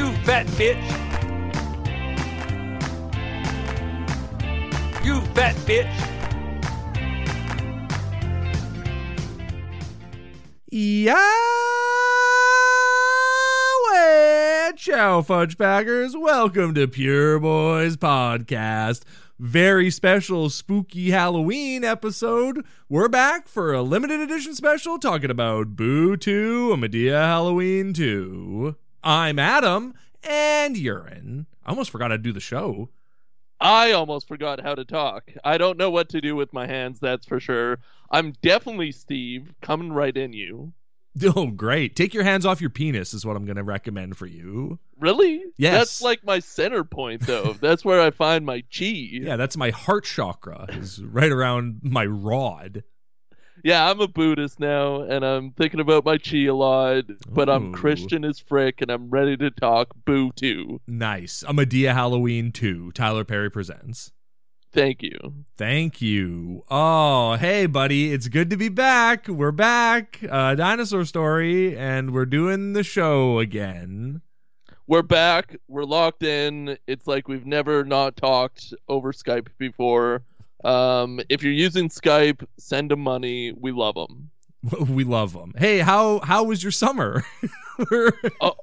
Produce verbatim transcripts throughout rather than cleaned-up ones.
You fat bitch. You fat bitch. Yeah, ciao, fudge packers. Welcome to Pure Boys Podcast. Very special spooky Halloween episode. We're back for a limited edition special talking about Boo two, a Madea Halloween two. I'm Adam, and Urine. I almost forgot to do the show. I almost forgot how to talk. I don't know what to do with my hands, that's for sure. I'm definitely Steve, coming right in you. Oh, great. Take your hands off your penis is what I'm going to recommend for you. Really? Yes. That's like my center point, though. That's where I find my chi. Yeah, that's my heart chakra, is right around my rod. Yeah, I'm a Buddhist now, and I'm thinking about my chi a lot, but Ooh. I'm Christian as frick, and I'm ready to talk Boo two. Nice. A Madea Halloween two, Tyler Perry Presents. Thank you. Thank you. Oh, hey, buddy. It's good to be back. We're back. Uh, Dinosaur Story, and we're doing the show again. We're back. We're locked in. It's like we've never not talked over Skype before. Um, if you're using Skype, send them money. We love them. We love them. Hey, how how was your summer? Oh,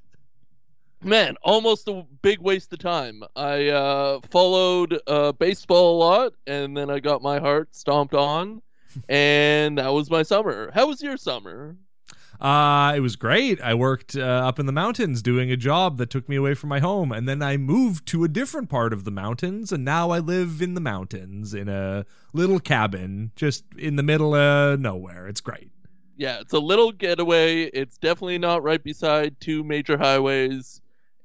man, almost a big waste of time. I uh, followed uh, baseball a lot, and then I got my heart stomped on, and that was my summer. How was your summer? Uh, it was great. I worked uh, up in the mountains doing a job that took me away from my home, and then I moved to a different part of the mountains, and now I live in the mountains in a little cabin just in the middle of nowhere. It's great. Yeah, it's a little getaway. It's definitely not right beside two major highways,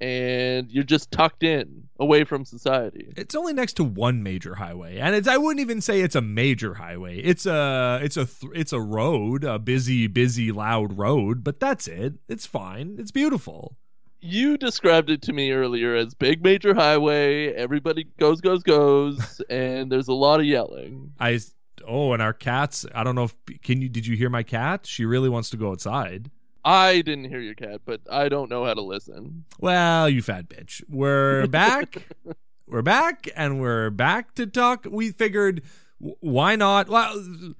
and you're just tucked in, away from society. It's only next to one major highway, and it's I wouldn't even say it's a major highway. It's a it's a th- it's a road, a busy, busy, loud road, but that's it. It's fine. It's beautiful. You described it to me earlier as big major highway. Everybody goes, goes, goes, and there's a lot of yelling. I oh, and our cats. I don't know if can you did you hear my cat? She really wants to go outside. I didn't hear your cat, but I don't know how to listen. Well, you fat bitch. We're back. We're back, and we're back to talk. We figured, why not? Well,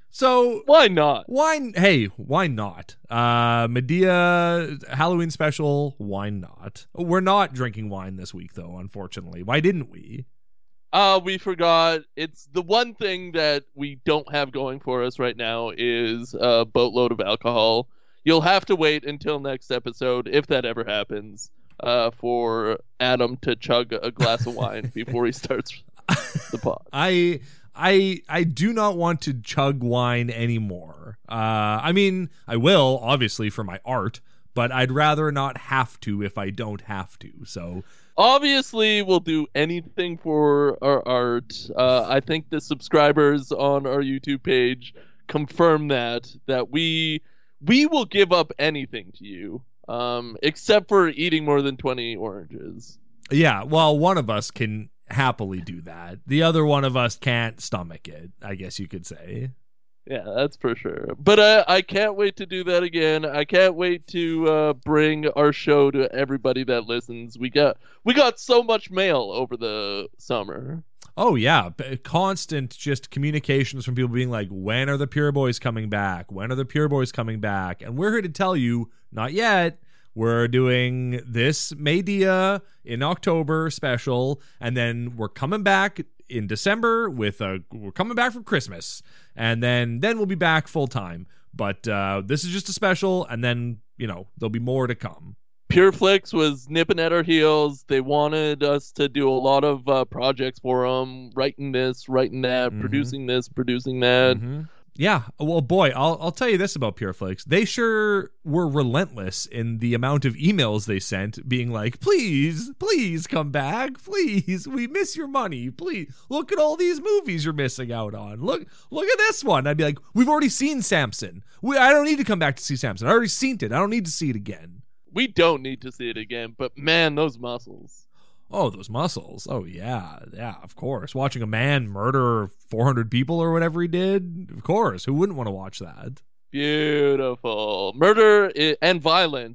so why not? Why? Hey, why not? Uh, Madea Halloween special. Why not? We're not drinking wine this week, though. Unfortunately, why didn't we? Uh, we forgot. It's the one thing that we don't have going for us right now is a boatload of alcohol. You'll have to wait until next episode, if that ever happens, uh, for Adam to chug a glass of wine before he starts the pod. I I I do not want to chug wine anymore. Uh, I mean, I will, obviously, for my art, but I'd rather not have to if I don't have to. So obviously, we'll do anything for our art. Uh, I think the subscribers on our YouTube page confirm that, that we... We will give up anything to you, um, except for eating more than twenty oranges. Yeah, well, one of us can happily do that. The other one of us can't stomach it, I guess you could say. Yeah, that's for sure. But uh, I can't wait to do that again. I can't wait to uh, bring our show to everybody that listens. We got we got so much mail over the summer. Oh, yeah. Constant just communications from people being like, when are the Pure Boys coming back? When are the Pure Boys coming back? And we're here to tell you, not yet. We're doing this Madea in October special, and then we're coming back in December with a, we're coming back for Christmas, and then, then we'll be back full time. But uh, this is just a special, and then, you know, there'll be more to come. PureFlix was nipping at our heels. They wanted us to do a lot of uh, projects for them, writing this, writing that, mm-hmm. producing this, producing that. Mm-hmm. Yeah, well, boy, I'll I'll tell you this about PureFlix. They sure were relentless in the amount of emails they sent, being like, please, please come back. Please, we miss your money. Please, look at all these movies you're missing out on. Look look at this one. I'd be like, we've already seen Samson. We, I don't need to come back to see Samson. I already seen it. I don't need to see it again. We don't need to see it again, but man, those muscles. Oh, those muscles. Oh, yeah. Yeah, of course. Watching a man murder four hundred people or whatever he did. Of course. Who wouldn't want to watch that? Beautiful. Murder and violence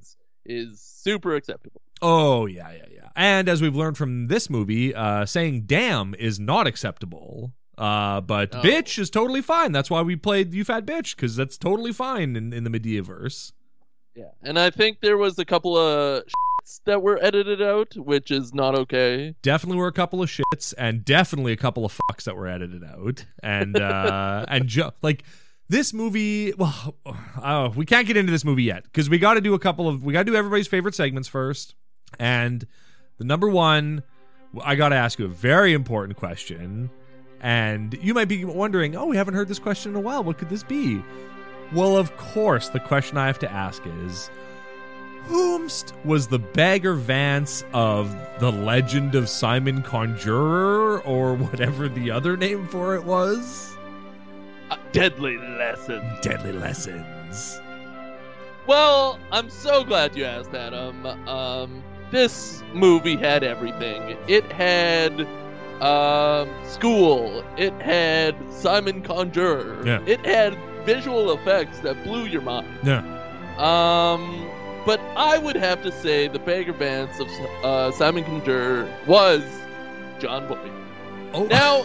is super acceptable. Oh, yeah, yeah, yeah. And as we've learned from this movie, uh, saying damn is not acceptable. Uh, but Oh. bitch is totally fine. That's why we played You Fat Bitch, because that's totally fine in, in the Mediaverse. Yeah, and I think there was a couple of shits that were edited out, which is not okay. Definitely were a couple of shits, and definitely a couple of fucks that were edited out. And, uh, and jo- like... This movie, well, uh, we can't get into this movie yet because we got to do a couple of, we got to do everybody's favorite segments first. And the number one, I got to ask you a very important question. And you might be wondering, oh, we haven't heard this question in a while. What could this be? Well, of course, the question I have to ask is, whomst was the Bagger Vance of The Legend of Simon Conjurer, or whatever the other name for it was? Uh, deadly lessons. Deadly Lessons. Well, I'm so glad you asked, Adam. Um, this movie had everything. It had um, school. It had Simon Conjurer. Yeah. It had visual effects that blew your mind. Yeah. Um, but I would have to say the Bagger Vance of uh, Simon Conjurer was John Boyd. Oh, Now,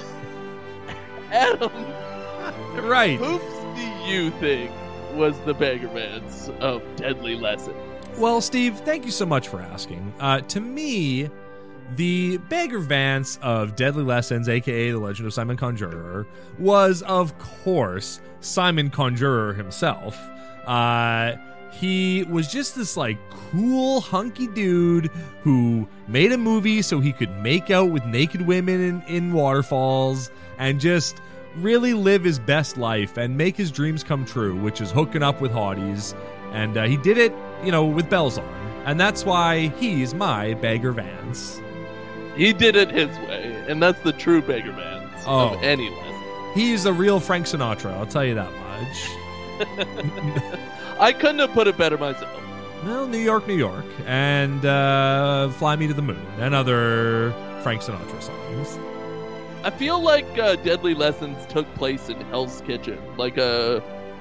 Adam, right. whoops do you think was the Bagger Vance of Deadly Lessons? Well, Steve, thank you so much for asking. Uh, to me, the Bagger Vance of Deadly Lessons, aka The Legend of Simon Conjurer, was, of course, Simon Conjurer himself. Uh, he was just this, like, cool, hunky dude who made a movie so he could make out with naked women in, in waterfalls and just really live his best life and make his dreams come true, which is hooking up with hotties. And uh, he did it, you know, with bells on. And that's why he's my Bagger Vance. He did it his way, and that's the true Bagger Vance Oh. of any lesson. He's a real Frank Sinatra, I'll tell you that much. I couldn't have put it better myself. Well, New York, New York, and uh, Fly Me to the Moon, and other Frank Sinatra songs. I feel like uh, Deadly Lessons took place in Hell's Kitchen, like a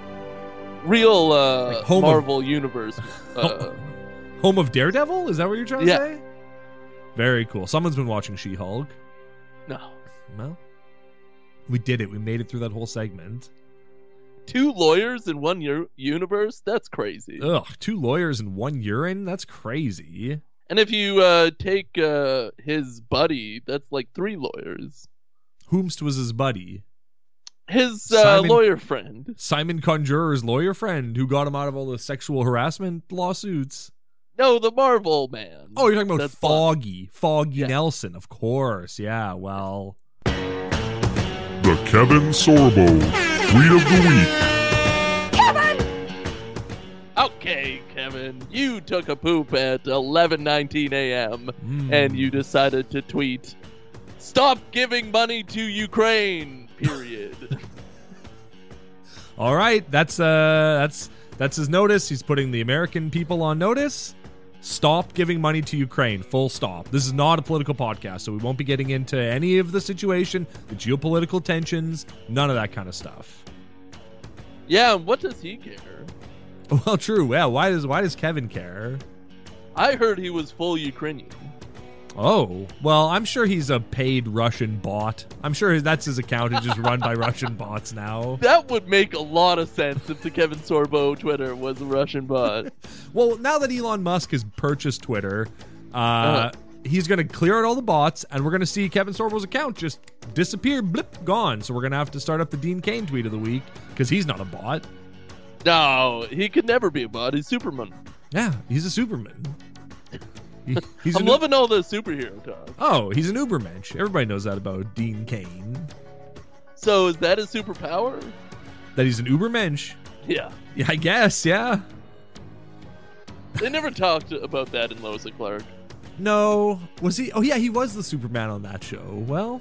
real uh, Like home of- Marvel Universe. Uh, Home of Daredevil? Is that what you're trying to Yeah. say? Very cool. Someone's been watching She-Hulk. no. Well, we did it. We made it through that whole segment. Two lawyers in one u- universe? That's crazy. Ugh, two lawyers and one urine? That's crazy. And if you uh, take uh, his buddy, that's like three lawyers. Whomst was his buddy? His uh, Simon- lawyer friend. Simon Conjurer's lawyer friend who got him out of all the sexual harassment lawsuits. No, the Marvel man. Oh, you're talking about That's fun. Foggy. Foggy Yeah. Nelson, of course. Yeah, well. The Kevin Sorbo Tweet of the Week. Okay, Kevin, you took a poop at eleven nineteen a.m. Mm. and you decided to tweet, "Stop giving money to Ukraine." Period. All right, that's uh that's that's his notice. He's putting the American people on notice. Stop giving money to Ukraine. Full stop. This is not a political podcast, so we won't be getting into any of the situation, the geopolitical tensions, none of that kind of stuff. Yeah, and what does he care? Well, true. Yeah, why does why does Kevin care? I heard he was full Ukrainian. Oh, well, I'm sure he's a paid Russian bot. I'm sure that's his account. It's just run by Russian bots now. That would make a lot of sense if the Kevin Sorbo Twitter was a Russian bot. Well, now that Elon Musk has purchased Twitter, uh, Uh-huh. he's going to clear out all the bots, and we're going to see Kevin Sorbo's account just disappear, blip, gone. So we're going to have to start up the Dean Cain tweet of the week, because he's not a bot. No, he could never be a bot. He's Superman. Yeah, he's a Superman. He- he's I'm an, loving all the superhero talk. Oh, he's an Ubermensch. Everybody knows that about Dean Cain. So is that his superpower? That he's an Ubermensch. Yeah. Yeah, I guess, yeah. They never talked about that in Lois and Clark. No. Was he? Oh, yeah, he was the Superman on that show. Well.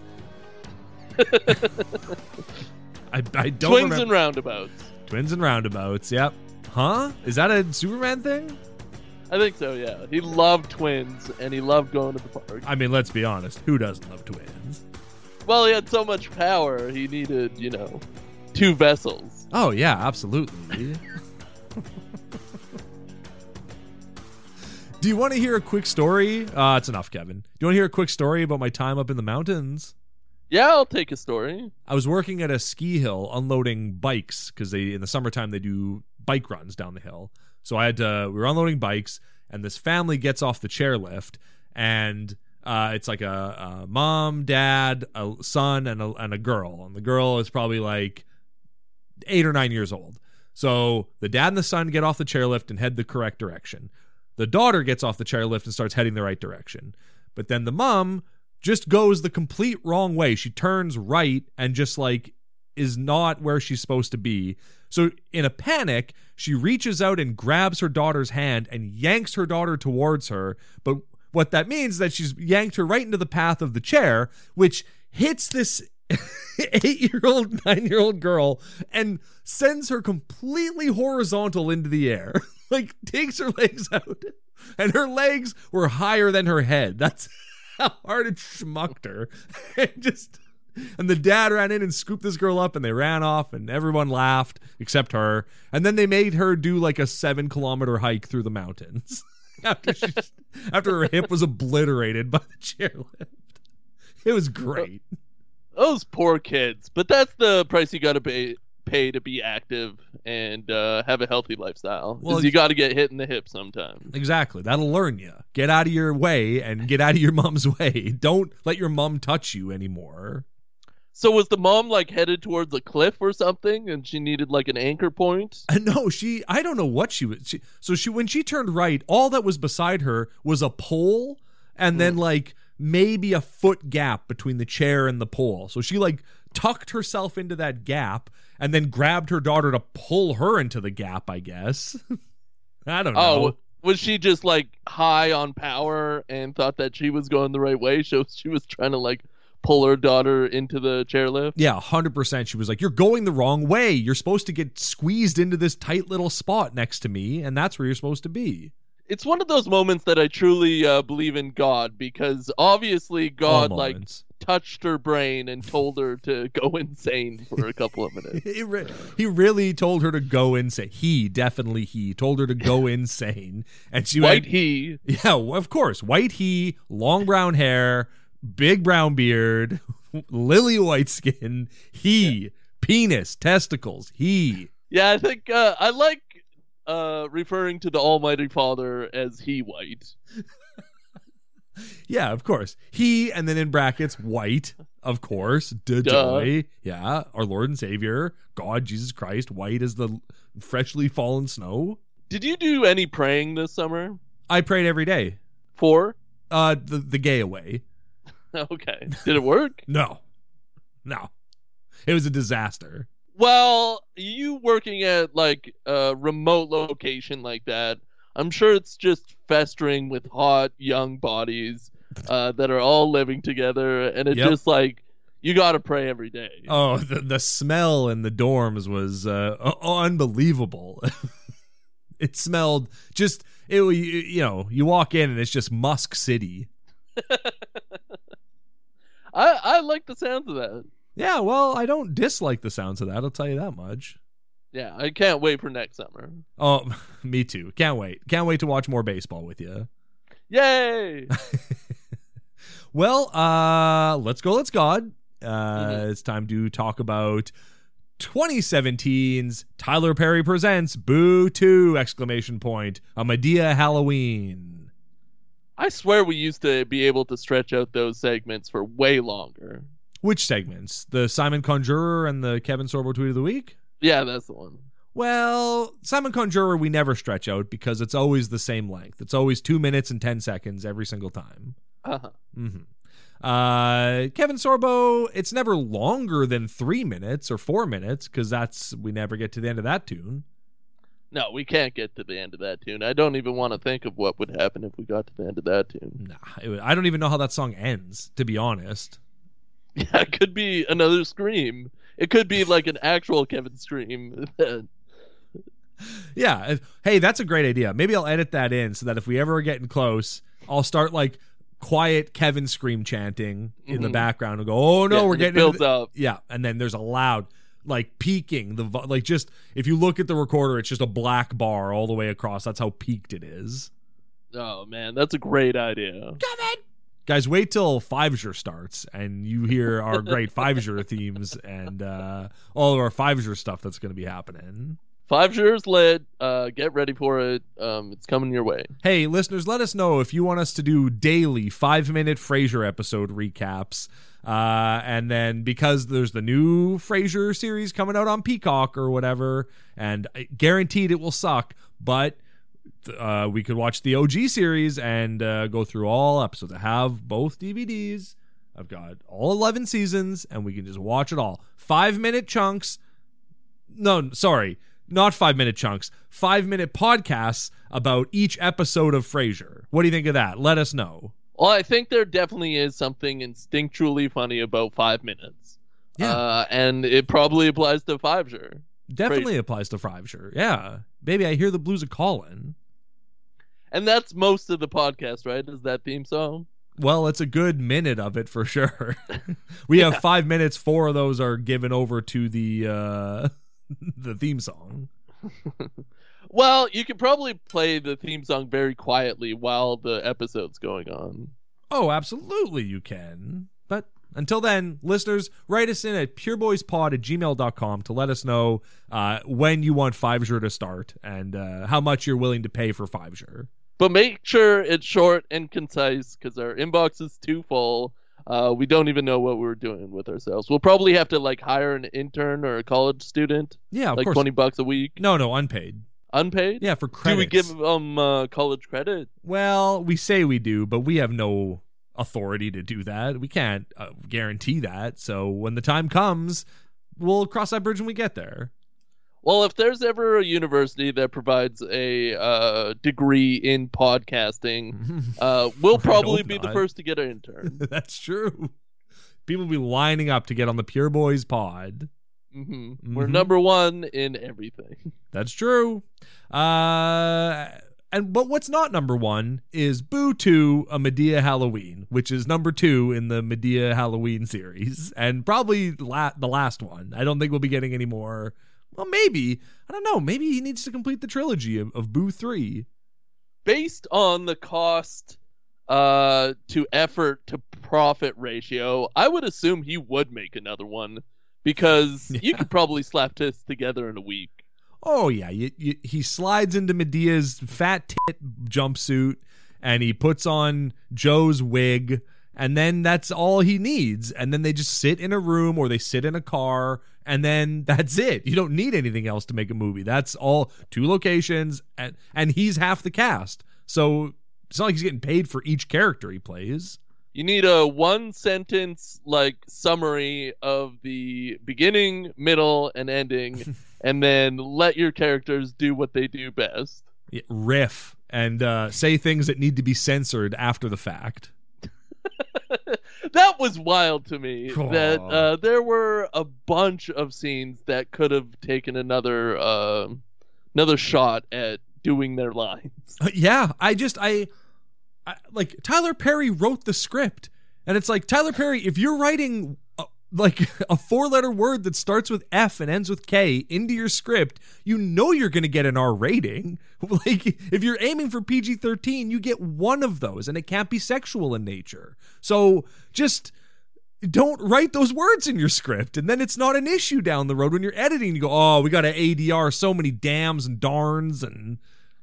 I, I don't Swings remember. and roundabouts. Twins and roundabouts, yep. Huh? Is that a Superman thing? I think so, yeah. He loved twins, and he loved going to the park. I mean, let's be honest. Who doesn't love twins? Well, he had so much power, he needed, you know, two vessels. Oh, yeah, absolutely. Do you want to hear a quick story? Uh, it's enough, Kevin. Do you want to hear a quick story about my time up in the mountains? Yeah, I'll take a story. I was working at a ski hill unloading bikes because they in the summertime they do bike runs down the hill. So I had to, we were unloading bikes, and this family gets off the chairlift, and uh, it's like a, a mom, dad, a son, and a, and a girl. And the girl is probably like eight or nine years old. So the dad and the son get off the chairlift and head the correct direction. The daughter gets off the chairlift and starts heading the right direction. But then the mom just goes the complete wrong way. She turns right and just like is not where she's supposed to be. So in a panic, she reaches out and grabs her daughter's hand and yanks her daughter towards her. But what that means is that she's yanked her right into the path of the chair, which hits this eight-year-old, nine-year-old girl and sends her completely horizontal into the air. Like, takes her legs out. And her legs were higher than her head. That's how hard it schmucked her. And just... And the dad ran in and scooped this girl up, and they ran off, and everyone laughed except her. And then they made her do like a seven kilometer hike through the mountains after she, after her hip was obliterated by the chairlift. It was great. Those poor kids. But that's the price you got to pay pay to be active and uh, have a healthy lifestyle. Because Well, you got to get hit in the hip sometimes. Exactly. That'll learn you. Get out of your way and get out of your mom's way. Don't let your mom touch you anymore. So was the mom like headed towards a cliff or something, and she needed like an anchor point? Uh, no, she, I don't know what she was. She, so she, when she turned right, all that was beside her was a pole and then like maybe a foot gap between the chair and the pole. So she like tucked herself into that gap and then grabbed her daughter to pull her into the gap, I guess. I don't know. Oh, was she just like high on power and thought that she was going the right way? So she was trying to like pull her daughter into the chairlift? Yeah, one hundred percent. She was like, you're going the wrong way. You're supposed to get squeezed into this tight little spot next to me, and that's where you're supposed to be. It's one of those moments that I truly uh, believe in God, because obviously God All like moments. touched her brain and told her to go insane for a couple of minutes. he, re- he really told her to go insane. He, definitely he, told her to go insane. And she White went, he. yeah, of course. White he, long brown hair, big brown beard, lily white skin, he, yeah. Penis, testicles, he. Yeah, I think uh, I like uh, referring to the Almighty Father as he white. Yeah, of course. He, and then in brackets, white, of course. Duh, joy. Yeah, our Lord and Savior, God, Jesus Christ, white as the freshly fallen snow. Did you do any praying this summer? I prayed every day. For? Uh, the, the gay away. Okay. Did it work? No. No. It was a disaster. Well, you working at like a remote location like that, I'm sure it's just festering with hot young bodies uh, that are all living together, and it Yep. just like you got to pray every day. Oh, the, the smell in the dorms was uh, unbelievable. It smelled just, it, you know, you walk in and it's just Musk City. I I like the sounds of that. Yeah, well, I don't dislike the sounds of that, I'll tell you that much. Yeah, I can't wait for next summer. Oh, me too. Can't wait. Can't wait to watch more baseball with you. Yay! Well, uh, let's go, let's God. Uh, Mhm. It's time to talk about twenty seventeen's Tyler Perry Presents Boo two! Exclamation point. A Medea Halloween. I swear we used to be able to stretch out those segments for way longer. Which segments? The Simon Conjurer and the Kevin Sorbo Tweet of the Week? Yeah, that's the one. Well, Simon Conjurer we never stretch out because it's always the same length. It's always two minutes and ten seconds every single time. Uh-huh. Mm-hmm. Uh, Kevin Sorbo, it's never longer than three minutes or four minutes because that's we never get to the end of that tune. No, we can't get to the end of that tune. I don't even want to think of what would happen if we got to the end of that tune. Nah, it, I don't even know how that song ends, to be honest. Yeah, it could be another scream. It could be like an actual Kevin scream. Yeah. if- Hey, that's a great idea. Maybe I'll edit that in so that if we ever are getting close, I'll start like quiet Kevin scream chanting in the Mhm. background and go, oh no, Yeah, we're and it getting into builds the- up. Yeah. And then there's a loud, like peaking, the vo- like just, if you look at the recorder, it's just a black bar all the way across. That's how peaked it is. Oh man, that's a great idea. Kevin! Guys, wait till Fivezure starts and you hear our great Fivezure themes and uh, all of our Fivezure stuff that's going to be happening. Fivesure's lit. Uh, get ready for it. Um, it's coming your way. Hey, listeners, let us know if you want us to do daily five-minute Frasier episode recaps. Uh, and then because there's the new Frasier series coming out on Peacock or whatever, and guaranteed it will suck, but uh, we could watch the O G series and uh, go through all episodes. I have both D V Ds. I've got all eleven seasons, and we can just watch it all. Five-minute chunks. No, sorry. Not five-minute chunks, five-minute podcasts about each episode of Frasier. What do you think of that? Let us know. Well, I think there definitely is something instinctually funny about five minutes. Yeah. Uh, and it probably applies to Fivezure. Definitely Frasier. applies to Fivezure. Yeah. Baby, I hear the blues are calling. And that's most of the podcast, right? Is that theme song? Well, it's a good minute of it for sure. We have five minutes. Four of those are given over to the... Uh... the theme song. Well, you could probably play the theme song very quietly while the episode's going on. Oh, absolutely you can. But until then, listeners, write us in at pureboyspod at gmail dot com to let us know uh, when you want Fivezure to start and uh, how much you're willing to pay for Fivezure. But make sure it's short and concise because our inbox is too full. Uh, we don't even know what we're doing with ourselves. We'll probably have to like hire an intern or a college student. Yeah, of like course. twenty bucks a week. No, no, unpaid. Unpaid? Yeah, for credits. Do we give them um, uh, college credit? Well, we say we do, but we have no authority to do that. We can't uh, guarantee that. So when the time comes, we'll cross that bridge when we get there. Well, if there's ever a university that provides a uh, degree in podcasting, uh, we'll probably be not. the first to get an intern. That's true. People will be lining up to get on the Pure Boys pod. Mm-hmm. Mm-hmm. We're number one in everything. That's true. Uh, and but what's not number one is Boo two, A Medea Halloween, which is number two in the Medea Halloween series, and probably la- the last one. I don't think we'll be getting any more. Well, maybe. I don't know. Maybe he needs to complete the trilogy of, of Boo three. Based on the cost uh, to effort to profit ratio, I would assume he would make another one because Yeah. you could probably slap this together in a week. Oh, yeah. You, you, he slides into Medea's fat tit jumpsuit and he puts on Joe's wig, and then that's all he needs. And then they just sit in a room or they sit in a car, and then that's it. You don't need anything else to make a movie. That's all. Two locations, and, and he's half the cast. So it's not like he's getting paid for each character he plays. You need a one sentence like summary of the beginning, middle, and ending, and then let your characters do what they do best. Yeah, riff and uh, say things that need to be censored after the fact. That was wild to me. Aw. That uh, there were a bunch of scenes that could have taken another uh, another shot at doing their lines. Uh, yeah, I just I, I like Tyler Perry wrote the script, and it's like, Tyler Perry, if you're writing a, like a four-letter word that starts with F and ends with K into your script, you know you're going to get an R rating. Like, if you're aiming for P G thirteen, you get one of those, and it can't be sexual in nature. So just don't write those words in your script, and then it's not an issue down the road when you're editing. You go, oh, we got to A D R so many dams and darns, and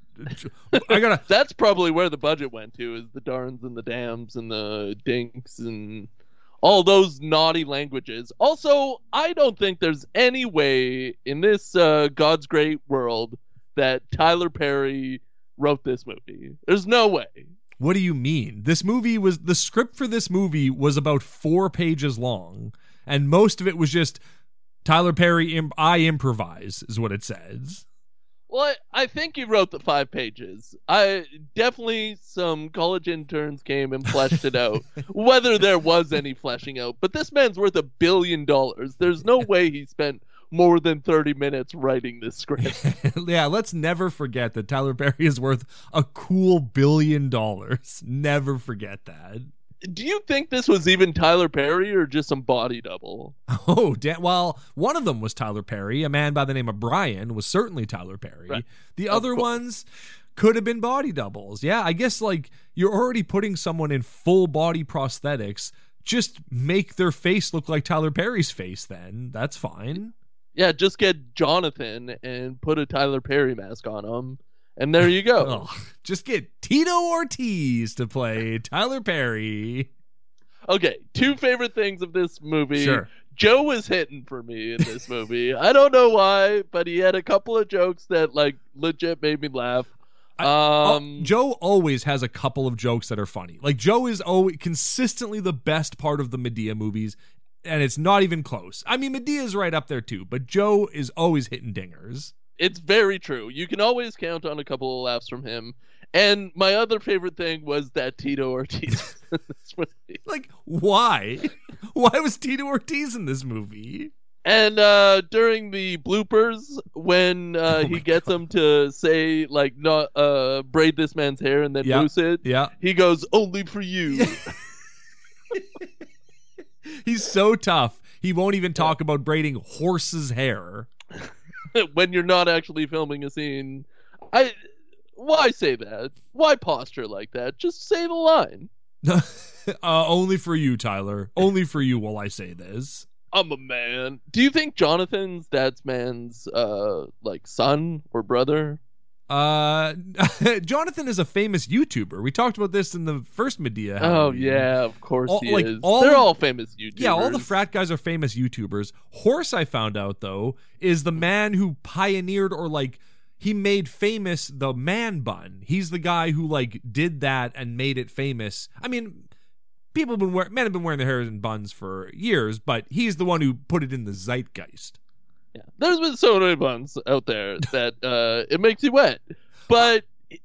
I gotta. That's probably where the budget went to, is the darns and the dams and the dinks and all those naughty languages. Also, I don't think there's any way in this uh, God's great world that Tyler Perry wrote this movie. There's no way. What do you mean? This movie was, the script for this movie was about four pages long, and most of it was just Tyler Perry, imp- I improvise, is what it says. Well, I, I think he wrote the five pages. I definitely some college interns came and fleshed it out, whether there was any fleshing out. But this man's worth a billion dollars. There's no way he spent more than thirty minutes writing this script. Yeah, let's never forget that Tyler Perry is worth a cool billion dollars. Never forget that. Do you think this was even Tyler Perry or just some body double? Oh, da- well, one of them was Tyler Perry. A man by the name of Brian was certainly Tyler Perry. Right. The Of other course. ones could have been body doubles. Yeah, I guess like you're already putting someone in full body prosthetics. Just make their face look like Tyler Perry's face then. That's fine. Yeah, just get Jonathan and put a Tyler Perry mask on him. And there you go. Oh, just get Tito Ortiz to play Tyler Perry. Okay, two favorite things of this movie. Sure. Joe was hitting for me in this movie. I don't know why, but he had a couple of jokes that like legit made me laugh. I, Um, oh, Joe always has a couple of jokes that are funny. Like Joe is always consistently the best part of the Medea movies, and it's not even close. I mean, Medea's right up there too, but Joe is always hitting dingers. It's very true. You can always count on a couple of laughs from him. And my other favorite thing was that Tito Ortiz in this movie. Like, why? Why was Tito Ortiz in this movie? And uh, during the bloopers, when uh, Oh he my gets God. him to say, like, not uh, braid this man's hair and then Yeah. moose it, Yeah. he goes, only for you. He's so tough. He won't even talk about braiding horse's hair. When you're not actually filming a scene. I Why say that? Why posture like that? Just say the line. uh, only for you, Tyler. Only for you will I say this. I'm a man. Do you think Jonathan's that's man's uh like son or brother? Uh, Jonathan is a famous YouTuber. We talked about this in the first Medea. Oh Halloween. yeah, of course All- he like, is. all They're of- all famous YouTubers. Yeah, all the frat guys are famous YouTubers. Horse, I found out, though, is the man who pioneered or, like, he made famous the man bun. He's the guy who, like, did that and made it famous. I mean, people have been wearing, men have been wearing their hair in buns for years, but he's the one who put it in the zeitgeist. Yeah. There's been so many buns out there that uh, it makes you wet. But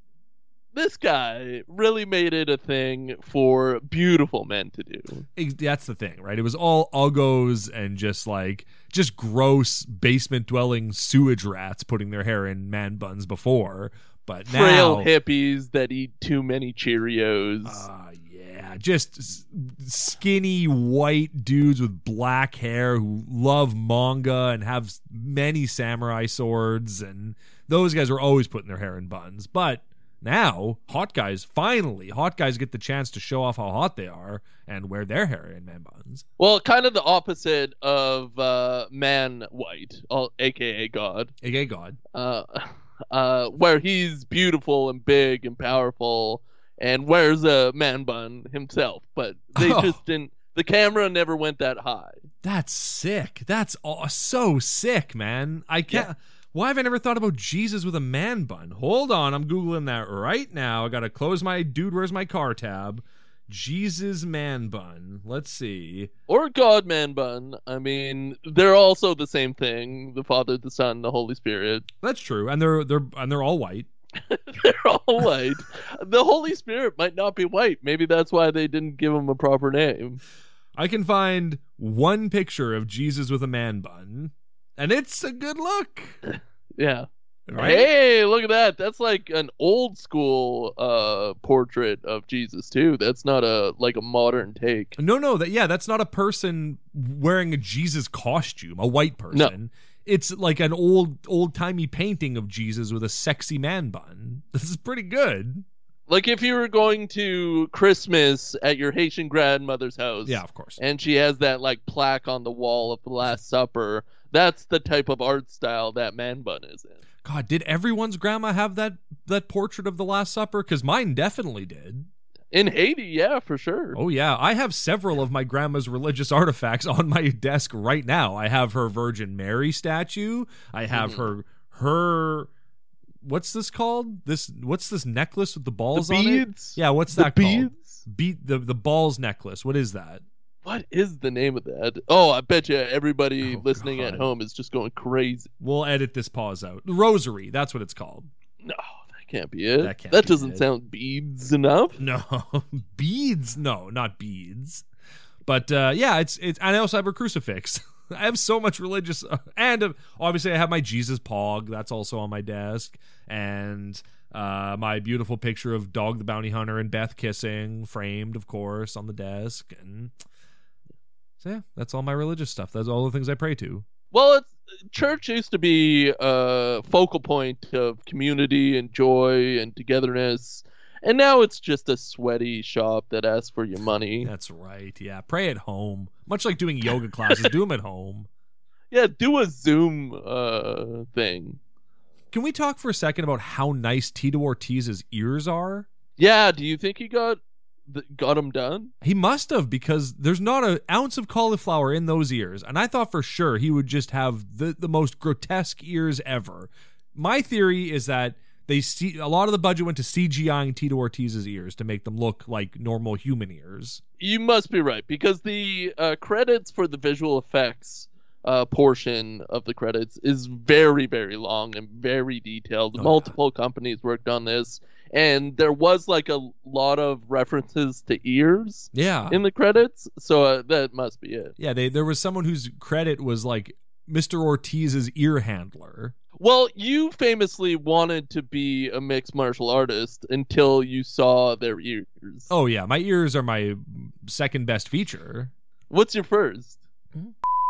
this guy really made it a thing for beautiful men to do. Ex- That's the thing, right? It was all uggos and just, like, just gross basement-dwelling sewage rats putting their hair in man buns before. But Frail now... hippies that eat too many Cheerios. Uh, yeah, just s- skinny white dudes with black hair who love manga and have s- many samurai swords, and those guys were always putting their hair in buns. But now, hot guys, finally, hot guys get the chance to show off how hot they are and wear their hair in man buns. Well, kind of the opposite of uh, man white, all, aka God. A gay god. Uh, uh, where he's beautiful and big and powerful and wears a man bun himself, but they Oh. just didn't. The camera never went that high. That's sick. That's aw- so sick, man. I can't. Yeah. Why have I never thought about Jesus with a man bun? Hold on, I'm Googling that right now. I gotta close my Dude, Where's My Car tab. Jesus man bun. Let's see. Or God man bun. I mean, they're also the same thing. The Father, the Son, the Holy Spirit. That's true. And they're they're and they're all white. They're all white. The Holy Spirit might not be white. Maybe that's why they didn't give him a proper name. I can find one picture of Jesus with a man bun, and it's a good look. Yeah. Right? Hey, look at that. That's like an old school uh portrait of Jesus too. That's not a like a modern take. No, no, that yeah, that's not a person wearing a Jesus costume, a white person. It's like an old old timey painting of Jesus with a sexy man bun. This is pretty good. Like if you were going to Christmas at your Haitian grandmother's house. Yeah, of course. And she has that like plaque on the wall of the Last Supper. That's the type of art style that man bun is in. God, did everyone's grandma have that that portrait of the Last Supper? Because mine definitely did. In Haiti, yeah, for sure. Oh yeah, I have several of my grandma's religious artifacts on my desk right now. I have her Virgin Mary statue. I have Mhm. her her what's this called? This what's this necklace with the balls The on it? beads? Yeah, what's The that called? beads? Beat the the balls necklace. What is that? What is the name of that? Oh, I bet you everybody Oh, listening God. at home is just going crazy. We'll edit this pause out. The rosary, that's what it's called. No, that can't be it. That That, can't be doesn't it. sound beads enough. No, beads. No, not beads. But uh, yeah, it's it's. And I also have a crucifix. I have so much religious, uh, and uh, obviously I have my Jesus Pog. That's also on my desk, and uh, my beautiful picture of Dog the Bounty Hunter and Beth kissing, framed, of course, on the desk. And so yeah, that's all my religious stuff. That's all the things I pray to. Well, it's church used to be a focal point of community and joy and togetherness, and now it's just a sweaty shop that asks for your money. That's right. Yeah, pray at home. Much like doing yoga classes, do them at home. Yeah, do a Zoom uh, thing. Can we talk for a second about how nice Tito Ortiz's ears are? Yeah, do you think he got got them done? He must have, because there's not an ounce of cauliflower in those ears. And I thought for sure he would just have the, the most grotesque ears ever. My theory is that they see a lot of the budget went to CGIing Tito Ortiz's ears to make them look like normal human ears. You must be right, because the uh, credits for the visual effects uh, portion of the credits is very, very long and very detailed. Oh, Multiple yeah. companies worked on this. And there was like a lot of references to ears yeah. in the credits, so uh, that must be it. Yeah, they, there was someone whose credit was like Mister Ortiz's ear handler. Well, you famously wanted to be a mixed martial artist until you saw their ears. Oh, yeah, my ears are my second best feature. What's your first? Mm-hmm.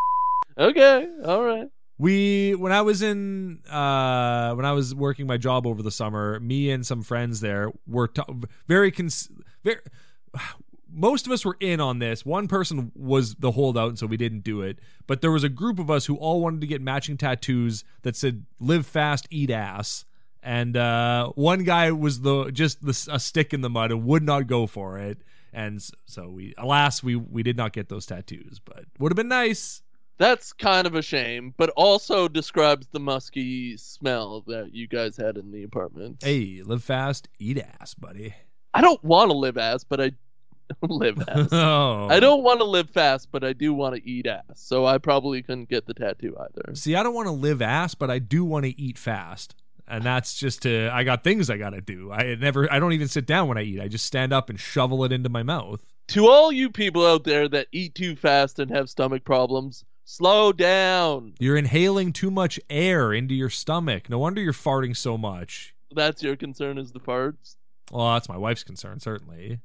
Okay, all right. We when I was in uh, when I was working my job over the summer, me and some friends there were t- very cons- very. Most of us were in on this. One person was the holdout, and so we didn't do it. But there was a group of us who all wanted to get matching tattoos that said "Live fast, eat ass." And uh, one guy was the just the, a stick in the mud and would not go for it. And so we, alas, we we did not get those tattoos, but would have been nice. That's kind of a shame, but also describes the musky smell that you guys had in the apartment. Hey, live fast, eat ass, buddy. I don't want to live ass, but I live ass. Oh. I don't want to live fast, but I do want to eat ass. So I probably couldn't get the tattoo either. See, I don't want to live ass, but I do want to eat fast. And that's just to, I got things I got to do. I never, I don't even sit down when I eat. I just stand up and shovel it into my mouth. To all you people out there that eat too fast and have stomach problems, slow down. You're inhaling too much air into your stomach. No wonder you're farting so much. That's your concern, is the farts? Well, that's my wife's concern, certainly.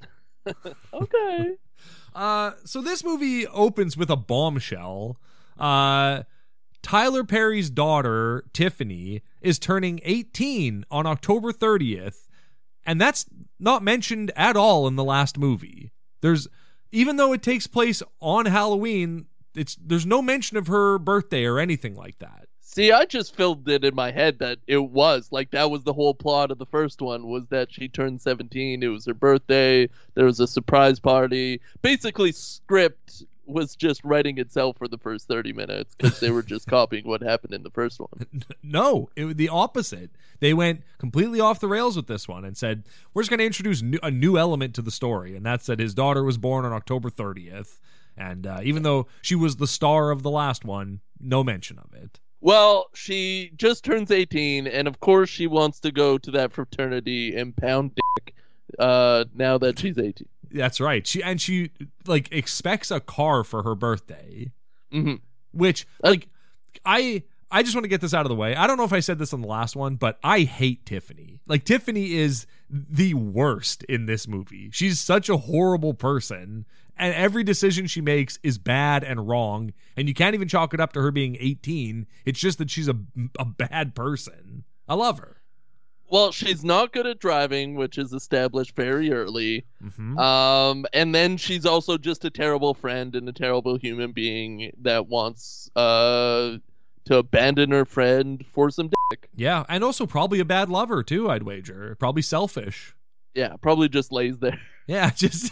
Okay. Uh, so this movie opens with a bombshell. Uh, Tyler Perry's daughter, Tiffany, is turning eighteen on October thirtieth, and that's not mentioned at all in the last movie. There's, even though it takes place on Halloween, it's there's no mention of her birthday or anything like that. See, I just filled it in my head that it was like that was the whole plot of the first one, was that she turned seventeen. It was her birthday. There was a surprise party. Basically, script was just writing itself for the first thirty minutes because they were just copying what happened in the first one. No, it was the opposite. They went completely off the rails with this one and said, we're just going to introduce new, a new element to the story. And that's that his daughter was born on October thirtieth. And uh, even though she was the star of the last one, no mention of it. Well, she just turns eighteen, and of course she wants to go to that fraternity and pound dick uh, now that she's eighteen. That's right. She and she like expects a car for her birthday, mm-hmm. which like I I just want to get this out of the way. I don't know if I said this on the last one, but I hate Tiffany. Like Tiffany is the worst in this movie. She's such a horrible person, and every decision she makes is bad and wrong. And you can't even chalk it up to her being eighteen. It's just that she's a a bad person. I love her. Well, she's not good at driving, which is established very early. Mm-hmm. Um, and then she's also just a terrible friend and a terrible human being that wants uh, to abandon her friend for some dick. Yeah, and also probably a bad lover, too, I'd wager. Probably selfish. Yeah, probably just lays there. Yeah, just...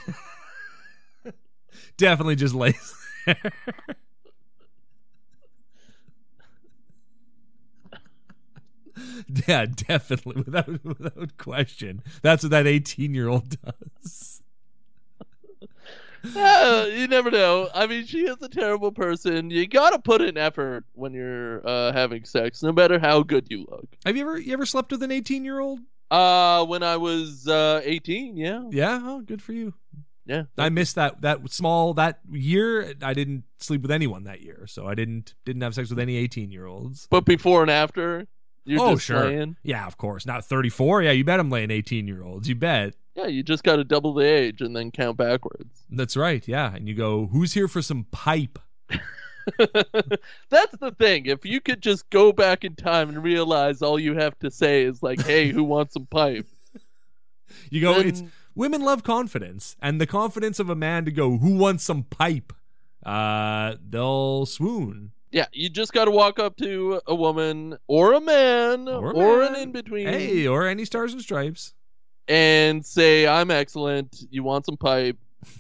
definitely just lays there. Yeah, definitely, without without question. That's what that eighteen-year-old does. Uh, you never know. I mean, she is a terrible person. You gotta put in effort when you're uh, having sex, no matter how good you look. Have you ever you ever slept with an eighteen-year-old? Uh, when I was uh, eighteen, yeah. Yeah, oh, good for you. Yeah, I missed that that small that year. I didn't sleep with anyone that year, so I didn't didn't have sex with any eighteen-year-olds. But before and after. You're oh, just sure. playing? Yeah, of course. Not thirty-four. Yeah, you bet I'm laying eighteen-year-olds. You bet. Yeah, you just got to double the age and then count backwards. That's right, yeah. And you go, who's here for some pipe? That's the thing. If you could just go back in time and realize all you have to say is like, "Hey, who wants some pipe?" You go, Then- it's women love confidence, and the confidence of a man to go, "Who wants some pipe?" Uh, they'll swoon. Yeah, you just got to walk up to a woman or a man or, Or a an man. in between, Hey, or any stars and stripes. and say, "I'm excellent. You want some pipe?"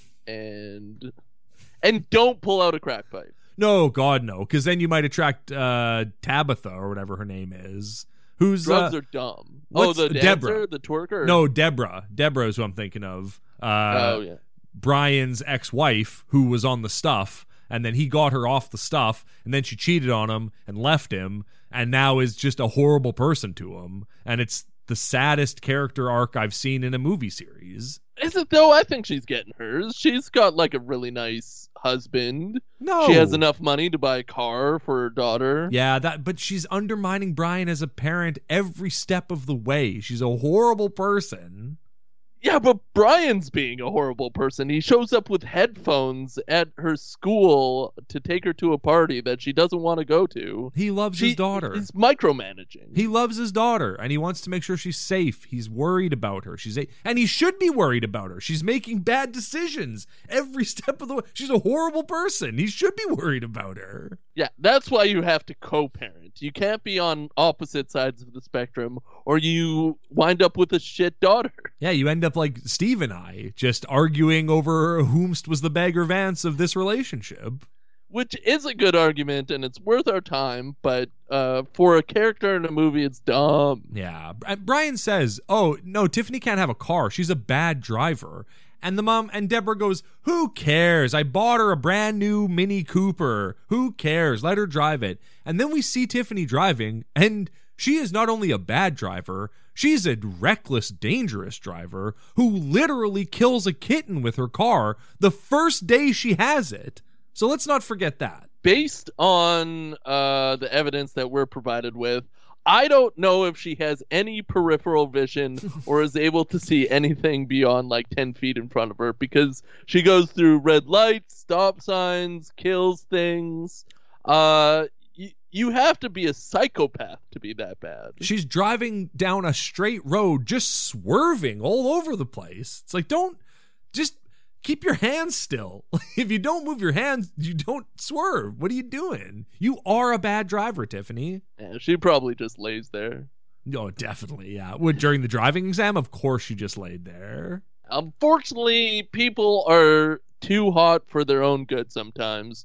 And and don't pull out a crack pipe. No, God, no, because then you might attract uh, Tabitha or whatever her name is. Who's Drugs uh, are dumb. Oh, what's- the dancer, Deborah. the twerker. no Deborah. Deborah is who I'm thinking of. Uh, oh yeah. Brian's ex-wife, who was on the stuff, and then he got her off the stuff, and then she cheated on him and left him, and now is just a horrible person to him. And it's the saddest character arc I've seen in a movie series. Is it though? I think she's getting hers. She's got like a really nice husband. No, She has enough money to buy a car for her daughter. Yeah, that. But she's undermining Brian as a parent every step of the way. She's a horrible person. Yeah, but Brian's being a horrible person. He shows up with headphones at her school to take her to a party that she doesn't want to go to. He loves She- his daughter. He's micromanaging. He loves his daughter, and he wants to make sure she's safe. He's worried about her. She's a- and he should be worried about her. She's making bad decisions every step of the way. She's a horrible person. He should be worried about her. Yeah, that's why you have to co-parent. You can't be on opposite sides of the spectrum, or you wind up with a shit daughter. Yeah, you end up like Steve and I, just arguing over whomst was the Bagger Vance of this relationship. Which is a good argument, and it's worth our time, but uh, for a character in a movie, it's dumb. Yeah. And Brian says, oh, no, Tiffany can't have a car. She's a bad driver. And the mom and Deborah goes, who cares? I bought her a brand new Mini Cooper. Who cares? Let her drive it. And then we see Tiffany driving, and she is not only a bad driver, she's a reckless, dangerous driver who literally kills a kitten with her car the first day she has it. So let's not forget that. Based on uh, the evidence that we're provided with, I don't know if she has any peripheral vision or is able to see anything beyond like ten feet in front of her, because she goes through red lights, stop signs, kills things. Uh, y- you have to be a psychopath to be that bad. She's driving down a straight road, just swerving all over the place. It's like, don't, just keep your hands still. If you don't move your hands, you don't swerve. What are you doing? You are a bad driver, Tiffany. Yeah, she probably just lays there. No, definitely, yeah. Well, during the driving exam, of course she just laid there. Unfortunately, people are too hot for their own good sometimes.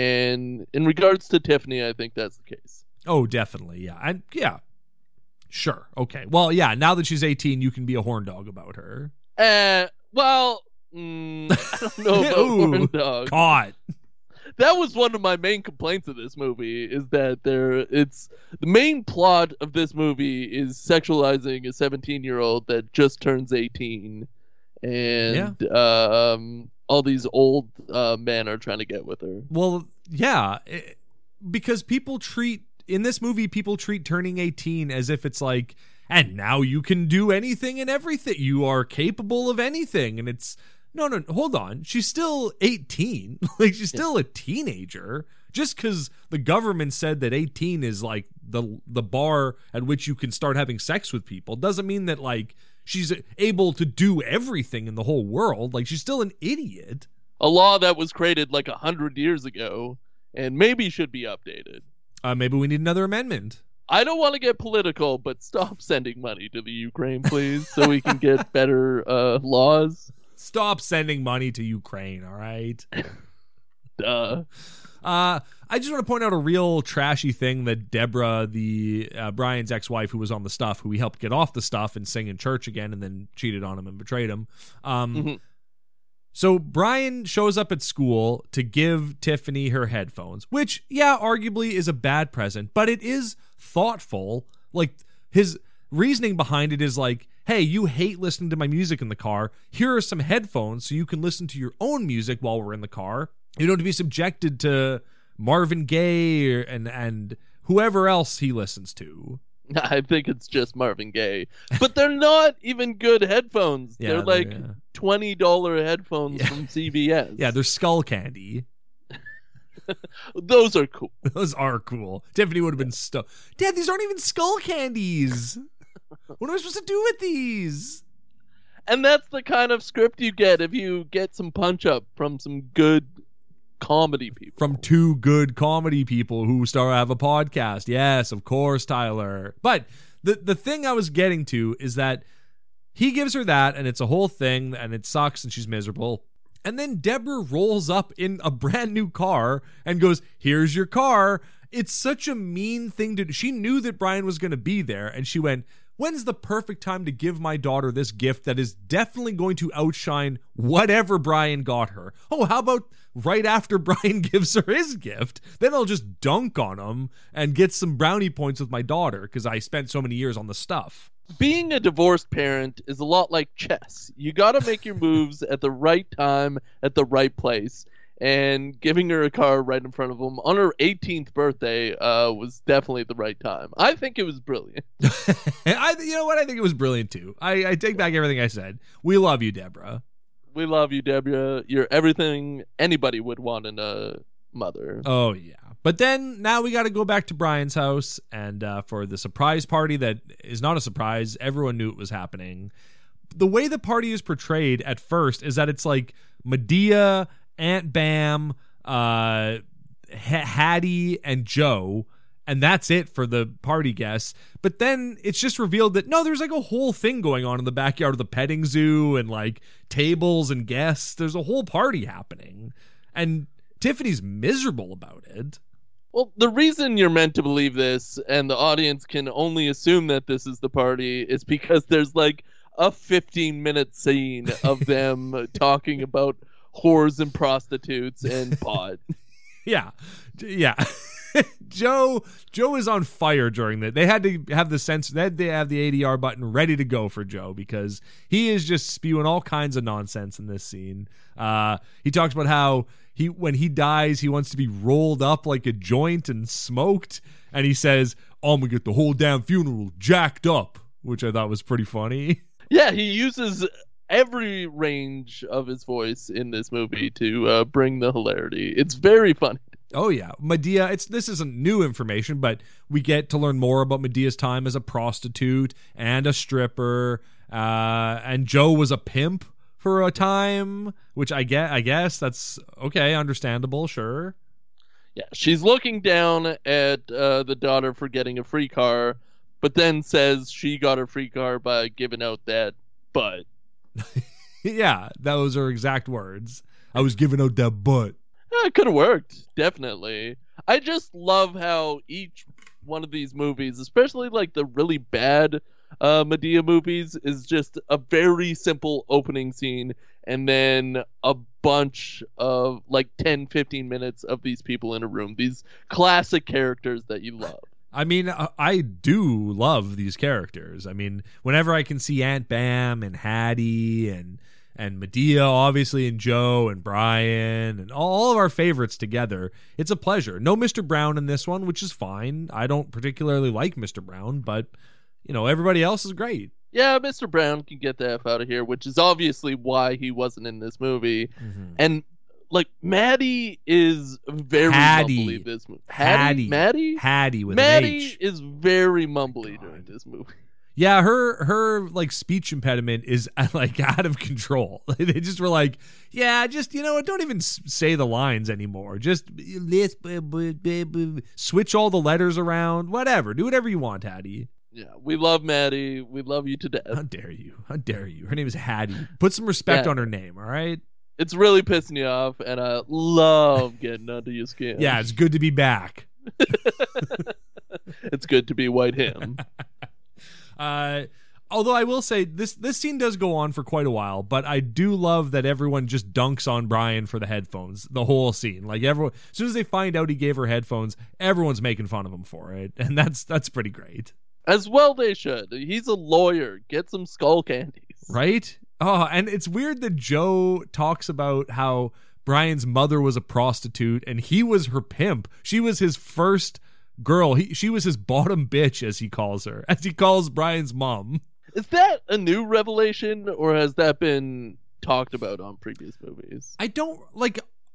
And in regards to Tiffany, I think that's the case. Oh, definitely, yeah. And yeah, sure, okay. Well, yeah, now that she's eighteen, you can be a horn dog about her. Uh, well, mm, I don't know about Ooh, horn dog. Caught. That was one of my main complaints of this movie, is that there it's the main plot of this movie is sexualizing a seventeen-year-old that just turns eighteen, and um, all these old uh, men are trying to get with her. Well, yeah, it- because people treat, in this movie, people treat turning eighteen as if it's like, and now you can do anything and everything. You are capable of anything. And it's, no, no, hold on. She's still eighteen. Like, she's still a teenager. Just because the government said that eighteen is like the the bar at which you can start having sex with people doesn't mean that, like, she's able to do everything in the whole world. Like, she's still an idiot. A law that was created like a hundred years ago and maybe should be updated. Uh, maybe we need another amendment. I don't want to get political, but stop sending money to the Ukraine, please, so we can get better uh, laws. Stop sending money to Ukraine, all right? Duh. Uh, I just want to point out a real trashy thing that Deborah, the uh, Brian's ex-wife who was on the stuff, who he helped get off the stuff and sing in church again and then cheated on him and betrayed him. Um, Mm-hmm. So Brian shows up at school to give Tiffany her headphones, which, yeah, arguably is a bad present, but it is thoughtful. Like, his reasoning behind it is like, hey, you hate listening to my music in the car. Here are some headphones so you can listen to your own music while we're in the car. You don't have to be subjected to Marvin Gaye and and whoever else he listens to. I think it's just Marvin Gaye. But they're not even good headphones. Yeah, they're they're- like yeah. twenty dollars headphones Yeah. from C B S. Yeah, they're skull candy. Those are cool. Those are cool. Tiffany would have been stoked. Dad, these aren't even skull candies. What am I supposed to do with these? And that's the kind of script you get if you get some punch up from some good comedy people. From two good comedy people who start have a podcast. Yes, of course, Tyler. But the the thing I was getting to is that he gives her that, and it's a whole thing, and it sucks, and she's miserable. And then Deborah rolls up in a brand new car and goes, here's your car. It's such a mean thing to do. She knew that Brian was going to be there, and she went, when's the perfect time to give my daughter this gift that is definitely going to outshine whatever Brian got her? Oh, how about right after Brian gives her his gift? Then I'll just dunk on him and get some brownie points with my daughter because I spent so many years on the stuff. Being a divorced parent is a lot like chess. You got to make your moves at the right time, at the right place. And giving her a car right in front of him on her eighteenth birthday uh, was definitely the right time. I think it was brilliant. I, you know what? I think it was brilliant too. I, I take back everything I said. We love you, Deborah. We love you, Deborah. You're everything anybody would want in a mother. Oh, yeah. But then now we got to go back to Brian's house and uh, for the surprise party that is not a surprise. Everyone knew it was happening. The way the party is portrayed at first is that it's like Medea, Aunt Bam, uh, H- Hattie, and Joe, and that's it for the party guests. But then it's just revealed that, no, there's like a whole thing going on in the backyard of the petting zoo and like tables and guests. There's a whole party happening. And Tiffany's miserable about it. Well, the reason you're meant to believe this, and the audience can only assume that this is the party, is because there's like a fifteen minute scene of them talking about whores and prostitutes and pot. Yeah. Yeah. Joe Joe is on fire during that. They had to have the sense that they have the A D R button ready to go for Joe because he is just spewing all kinds of nonsense in this scene. Uh, he talks about how he when he dies, he wants to be rolled up like a joint and smoked. And he says, I'm going to get the whole damn funeral jacked up, which I thought was pretty funny. Yeah, he uses every range of his voice in this movie to uh, bring the hilarity. It's very funny. Oh yeah, Medea. It's this isn't new information, but we get to learn more about Medea's time as a prostitute and a stripper. Uh, and Joe was a pimp for a time, which I get. I guess that's okay, understandable, sure. Yeah, she's looking down at uh, the daughter for getting a free car, but then says she got her free car by giving out that butt. Yeah, those are exact words. I was giving out that butt. Yeah, it could have worked, definitely. I just love how each one of these movies, especially like the really bad uh, Medea movies, is just a very simple opening scene and then a bunch of like ten, fifteen minutes of these people in a room, these classic characters that you love. I mean, I do love these characters. I mean, whenever I can see Aunt Bam and Hattie and and Medea, obviously, and Joe and Brian and all of our favorites together, it's a pleasure. No Mister Brown in this one, which is fine. I don't particularly like Mister Brown, but, you know, everybody else is great. Yeah, Mister Brown can get the F out of here, which is obviously why he wasn't in this movie. Mm-hmm. And, like, Maddie is very Hattie. mumbly this movie. Hattie. Hattie? Maddie? Hattie with Maddie an H. is very mumbly during this movie. Yeah, her her like speech impediment is like out of control. They just were like, yeah, just, you know what, don't even say the lines anymore. Just switch all the letters around, whatever. Do whatever you want, Hattie. Yeah, we love Maddie. We love you to death. How dare you? How dare you? Her name is Hattie. Put some respect yeah. on her name, all right? It's really pissing you off, and I love getting under your skin. Yeah, it's good to be back. It's good to be white him. Uh, although I will say this this scene does go on for quite a while, but I do love that everyone just dunks on Brian for the headphones the whole scene. Like everyone, as soon as they find out he gave her headphones, everyone's making fun of him for it, and that's that's pretty great. As well they should. He's a lawyer. Get some skull candies. Right? Oh, and it's weird that Joe talks about how Brian's mother was a prostitute and he was her pimp. She was his first girl. He, she was his bottom bitch, as he calls her, as he calls Brian's mom. Is that a new revelation, or has that been talked about on previous movies? I don't, like,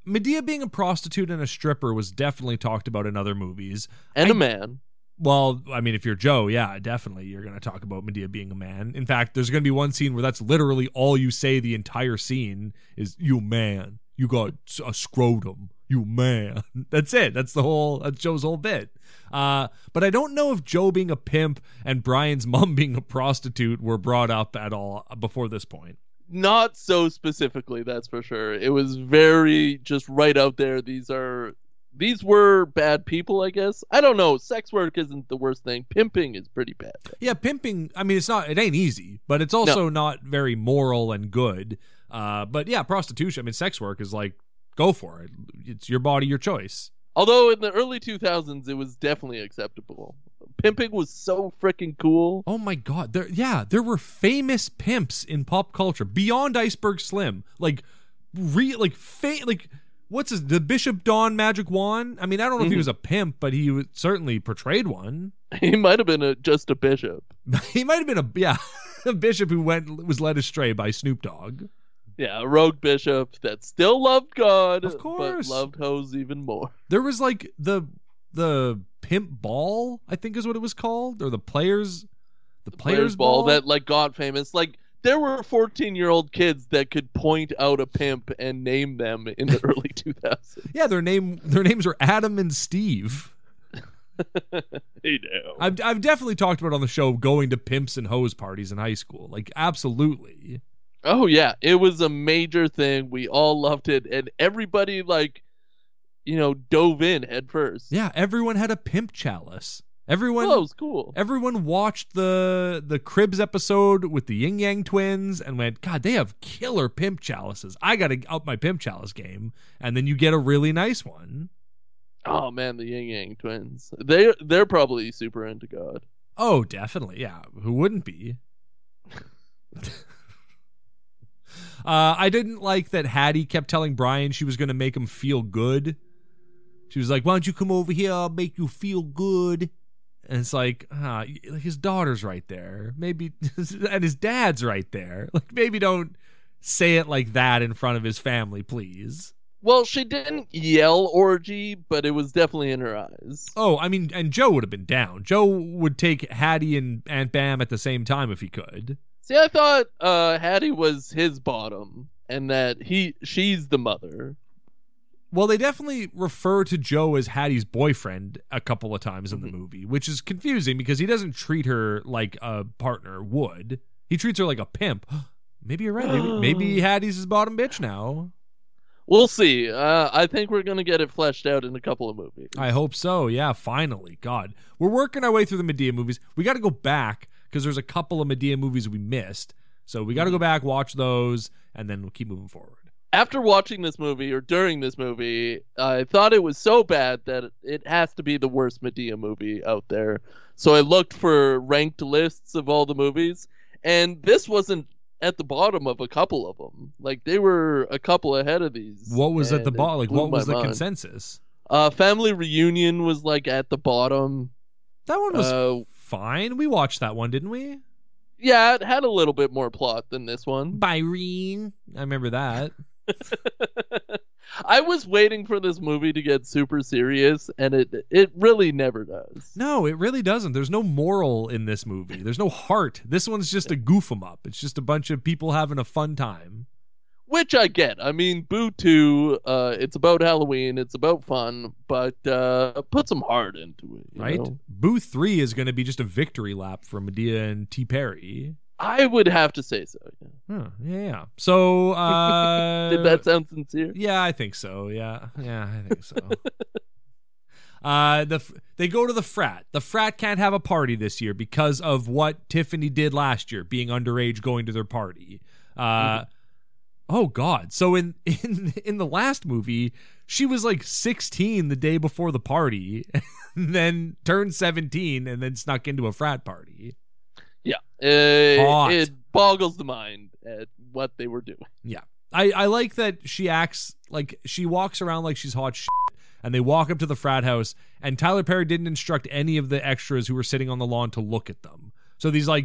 Medea being a prostitute and a stripper was definitely talked about in other movies. And I, a man. Well, I mean, if you're Joe, yeah, definitely you're going to talk about Medea being a man. In fact, there's going to be one scene where that's literally all you say the entire scene is, you man, you got a scrotum, you man. That's it. That's the whole, that's Joe's whole bit. Uh, but I don't know if Joe being a pimp and Brian's mom being a prostitute were brought up at all before this point. Not so specifically, that's for sure. It was very just right out there. These are... These were bad people, I guess. I don't know. Sex work isn't the worst thing. Pimping is pretty bad. Yeah, pimping, I mean, it's not, it ain't easy, but it's also No. not very moral and good. Uh, but yeah, prostitution, I mean, sex work is like, go for it. It's your body, your choice. Although in the early two thousands, it was definitely acceptable. Pimping was so freaking cool. Oh my God. There, yeah, there were famous pimps in pop culture beyond Iceberg Slim. Like, re, like, fa- like, what's his, the Bishop Don Magic Wand? I mean, I don't know mm-hmm. if he was a pimp, but he was, certainly portrayed one. He might have been a, just a bishop. He might have been a, yeah, a bishop who went, was led astray by Snoop Dogg. Yeah, a rogue bishop that still loved God, of course, but loved hoes even more. There was like the, the pimp ball, I think is what it was called, or the players, the, the players, players ball, ball that like got famous. Like, there were fourteen-year-old kids that could point out a pimp and name them in the early two thousands. Yeah, their name their names are Adam and Steve. Hey, no. I've I've definitely talked about on the show going to pimps and hose parties in high school. Like, absolutely. Oh yeah, it was a major thing. We all loved it, and everybody like, you know, dove in head first. Yeah, everyone had a pimp chalice. Everyone, oh, it was cool. Everyone watched the the Cribs episode with the Yin Yang twins and went, God, they have killer pimp chalices. I got to up my pimp chalice game. And then you get a really nice one. Oh man, the Yin Yang twins. They they're probably super into God. Oh, definitely. Yeah, who wouldn't be? uh, I didn't like that Hattie kept telling Brian she was going to make him feel good. She was like, why don't you come over here? I'll make you feel good. And it's like, ah, his daughter's right there. Maybe, and his dad's right there. Like, maybe don't say it like that in front of his family, please. Well, she didn't yell orgy, but it was definitely in her eyes. Oh, I mean, and Joe would have been down. Joe would take Hattie and Aunt Bam at the same time if he could. See, I thought uh, Hattie was his bottom, and that he she's the mother. Well, they definitely refer to Joe as Hattie's boyfriend a couple of times in the movie, which is confusing because he doesn't treat her like a partner would. He treats her like a pimp. Maybe you're right. Maybe, maybe Hattie's his bottom bitch now. We'll see. Uh, I think we're going to get it fleshed out in a couple of movies. I hope so. Yeah, finally. God. We're working our way through the Medea movies. We got to go back because there's a couple of Medea movies we missed. So we got to go back, watch those, and then we'll keep moving forward. After watching this movie, or during this movie, I thought it was so bad that it has to be the worst Medea movie out there. So I looked for ranked lists of all the movies, and this wasn't at the bottom of a couple of them. Like, they were a couple ahead of these. What was at the bottom? Like, what was the mind. consensus? Uh, Family Reunion was, like, at the bottom. That one was uh, fine. We watched that one, didn't we? Yeah, it had a little bit more plot than this one. Byrene. I remember that. I was waiting for this movie to get super serious, and it it really never does. No, it really doesn't. There's no moral in this movie. There's no heart. This one's just a goof 'em up. It's just a bunch of people having a fun time. Which I get. I mean, Boo two, uh, it's about Halloween, it's about fun, but uh, put some heart into it. You right? know? Boo three is going to be just a victory lap for Medea and T. Perry. I would have to say so. Yeah. Huh, yeah, yeah. So, uh, did that sound sincere? Yeah, I think so. Yeah, yeah, I think so. uh, the they go to the frat. The frat can't have a party this year because of what Tiffany did last year, being underage, going to their party. Uh, mm-hmm. Oh God! So in in in the last movie, she was like sixteen the day before the party, and then turned seventeen, and then snuck into a frat party. Yeah, uh, Hot. It boggles the mind at what they were doing. Yeah, I, I like that she acts like she walks around like she's hot shit, and they walk up to the frat house, and Tyler Perry didn't instruct any of the extras who were sitting on the lawn to look at them. So these like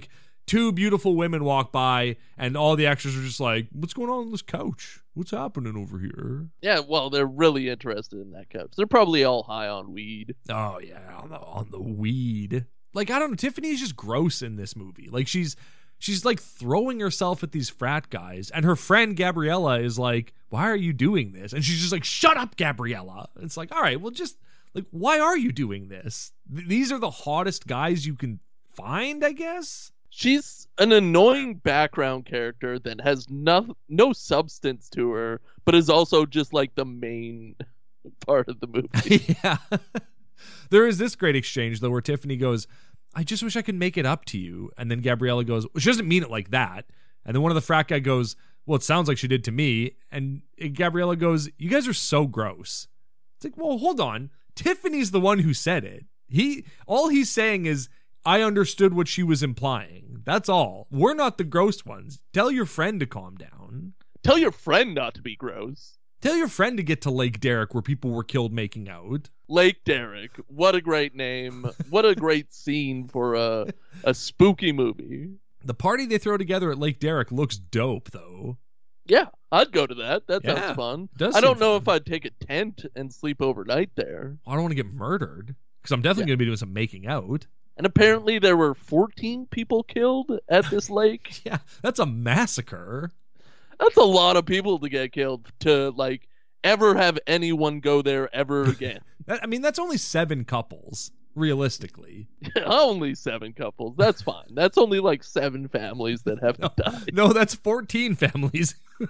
two beautiful women walk by, and all the extras are just like, what's going on on this couch? What's happening over here? Yeah, well, they're really interested in that couch. They're probably all high on weed. Oh, yeah, on the, on the weed. Like, I don't know, Tiffany is just gross in this movie. Like, she's she's like throwing herself at these frat guys, and her friend Gabriella is like, why are you doing this? And she's just like, shut up, Gabriella. It's like, all right, well, just, like, why are you doing this? Th- these are the hottest guys you can find, I guess? She's an annoying background character that has no, no substance to her, but is also just like the main part of the movie. Yeah. There is this great exchange, though, where Tiffany goes, I just wish I could make it up to you. And then Gabriella goes, well, she doesn't mean it like that. And then one of the frat guy goes, well, it sounds like she did to me. And Gabriella goes, you guys are so gross. It's like, well, hold on. Tiffany's the one who said it. He, all he's saying is, I understood what she was implying. That's all. We're not the gross ones. Tell your friend to calm down. Tell your friend not to be gross. Tell your friend to get to Lake Derek where people were killed making out. Lake Derek. What a great name. What a great scene for a, a spooky movie. The party they throw together at Lake Derek looks dope, though. Yeah, I'd go to that. That Yeah, sounds fun. does I don't seem know fun. if I'd take a tent and sleep overnight there. I don't want to get murdered because I'm definitely Yeah. going to be doing some making out. And apparently there were fourteen people killed at this lake. Yeah, that's a massacre. That's a lot of people to get killed to, like, ever have anyone go there ever again. That, I mean, that's only seven couples, realistically. Only seven couples. That's fine. That's only like seven families that have No, died. no that's fourteen families.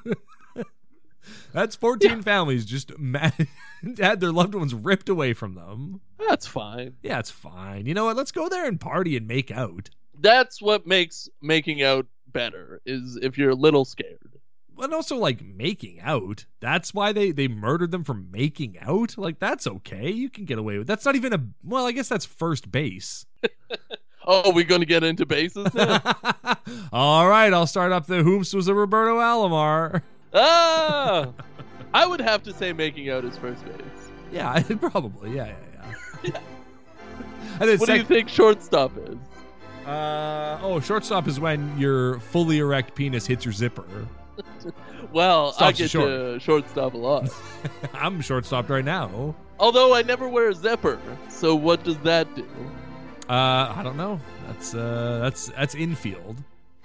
That's fourteen families just ma- had their loved ones ripped away from them. That's fine. Yeah, it's fine. You know what? Let's go there and party and make out. That's what makes making out better, is if you're a little scared. And also, like, making out. That's why they, they murdered them for making out? Like, that's okay. You can get away with That's not even a... Well, I guess that's first base. Oh, we're going to get into bases now? All right, I'll start up the Whomst was a Roberto Alomar. Ah! I would have to say making out is first base. Yeah, probably. Yeah, yeah, yeah. Yeah. And then What do you sec- think shortstop is? Uh, oh, shortstop is when your fully erect penis hits your zipper. Well, I Stops you get short. to shortstop a lot. I'm shortstopped right now. Although I never wear a zipper, so what does that do? Uh, I don't know. That's uh, that's that's infield.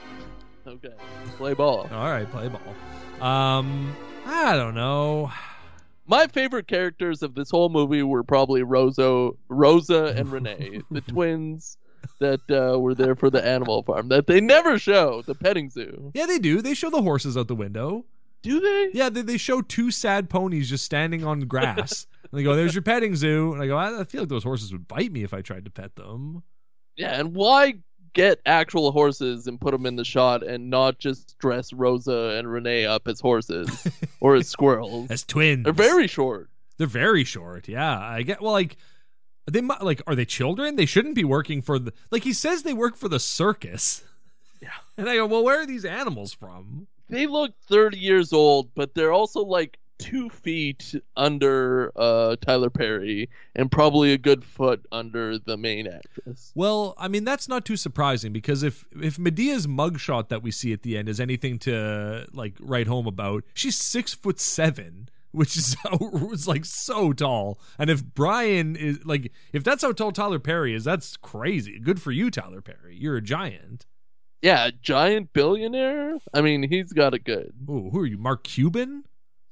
Okay, play ball. All right, play ball. Um, I don't know. My favorite characters of this whole movie were probably Rosa, Rosa and Renee, the twins that uh, were there for the animal farm that they never show, the petting zoo. Yeah, they do. They show the horses out the window. Do they? Yeah, they, they show two sad ponies just standing on grass. And they go, there's your petting zoo. And I go, I, I feel like those horses would bite me if I tried to pet them. Yeah, and why get actual horses and put them in the shot and not just dress Rosa and Renee up as horses or as squirrels? As twins. They're very short. They're very short. Yeah, I get. Well, like they might like. Are they children? They shouldn't be working for the. Like he says, they work for the circus. Yeah. And I go, well, where are these animals from? They look thirty years old, but they're also like two feet under uh, Tyler Perry and probably a good foot under the main actress. Well, I mean, that's not too surprising because if if Medea's mugshot that we see at the end is anything to like write home about, she's six foot seven, which is it's like so tall. And if Brian is like, if that's how tall Tyler Perry is, that's crazy. Good for you, Tyler Perry. You're a giant. Yeah, a giant billionaire? I mean, he's got it good. Ooh, who are you, Mark Cuban?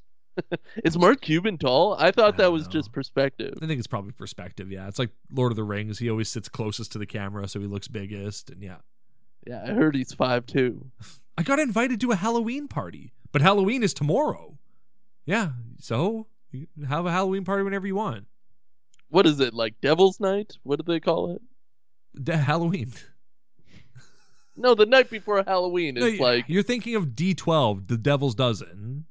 Is Mark Cuban tall? I thought I that don't was know. just perspective. I think it's probably perspective. Yeah, it's like Lord of the Rings. He always sits closest to the camera, so he looks biggest. And yeah, Yeah, I heard he's five two. I got invited to a Halloween party, but Halloween is tomorrow. Yeah, so you can have a Halloween party whenever you want. What is it, like Devil's Night? What do they call it? De- Halloween. No, the night before Halloween is No, you- like... you're thinking of D twelve, the Devil's Dozen.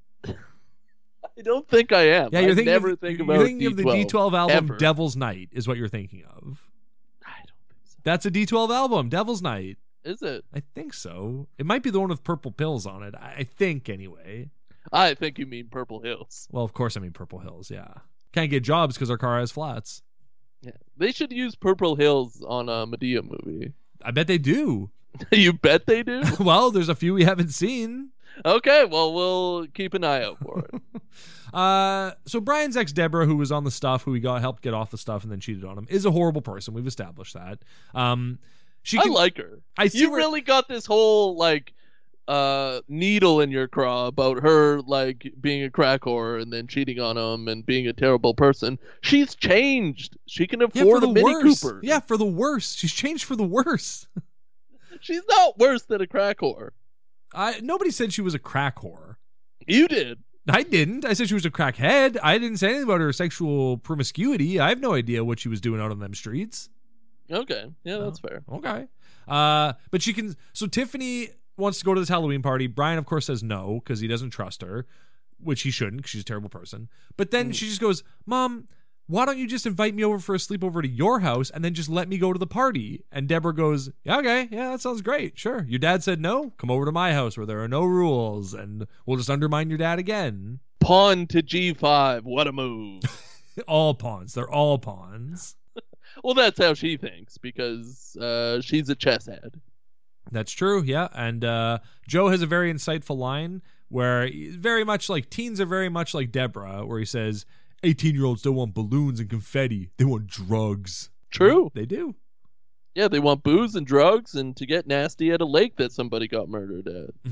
I don't think I am. Yeah, you're I thinking never of, think you're about thinking of the D D twelve album ever. Devil's Night is what you're thinking of. I don't think so. That's a D twelve album, Devil's Night. Is it? I think so. It might be the one with purple pills on it. I I think anyway. I think you mean Purple Hills. Well, of course I mean Purple Hills, yeah. Can't get jobs because our car has flats. Yeah, they should use Purple Hills on a Medea movie. I bet they do. You bet they do? Well, there's a few we haven't seen. Okay, well, we'll keep an eye out for it. Uh, so Brian's ex Deborah, who was on the stuff, who he got helped get off the stuff and then cheated on him, is a horrible person. We've established that. Um, she can, I like her. I see you where, really got this whole like uh needle in your craw about her like being a crack whore and then cheating on him and being a terrible person. She's changed. She can yeah, afford for a the Mini worse. Cooper. Yeah, for the worse. She's changed for the worse. She's not worse than a crack whore. I nobody said she was a crack whore. You did. I didn't. I said she was a crackhead. I didn't say anything about her sexual promiscuity. I have no idea what she was doing out on them streets. Okay. Yeah, that's Oh, fair. Okay. Uh, but she can. So Tiffany wants to go to this Halloween party. Brian, of course, says no because he doesn't trust her, which he shouldn't because she's a terrible person. But then Mm. she just goes, Mom, why don't you just invite me over for a sleepover to your house and then just let me go to the party? And Deborah goes, yeah, okay, yeah, that sounds great. Sure. Your dad said no. Come over to my house where there are no rules and we'll just undermine your dad again. Pawn to G five. What a move. All pawns. They're all pawns. Well, that's how she thinks because uh, she's a chess head. That's true, yeah. And uh, Joe has a very insightful line where he- very much like teens are very much like Deborah, where he says, eighteen-year-olds don't want balloons and confetti. They want drugs. True. They do. Yeah, they want booze and drugs and to get nasty at a lake that somebody got murdered at.